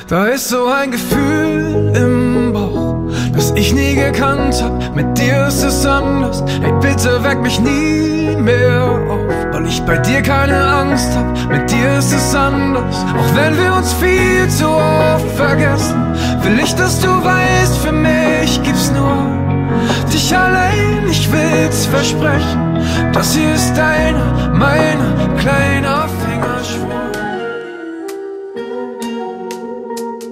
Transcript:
Da ist so ein Gefühl im Bauch, das ich nie gekannt hab. Mit dir ist es anders. Ey, bitte weck mich nie mehr auf, weil ich bei dir keine Angst hab. Mit dir ist es anders. Auch wenn wir uns viel zu oft vergessen, will ich, dass du weißt, für mich gibt's nur dich allein. Ich will's versprechen, das hier ist deiner, meiner kleiner Fehler.